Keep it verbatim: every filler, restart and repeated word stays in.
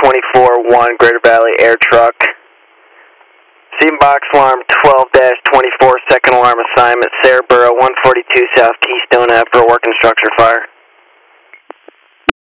twenty-four one, Greater Valley Air Truck. Seam box alarm twelve dash twenty-four, second alarm assignment, Sarah Borough, one forty-two South Keystone Ave for a working structure fire.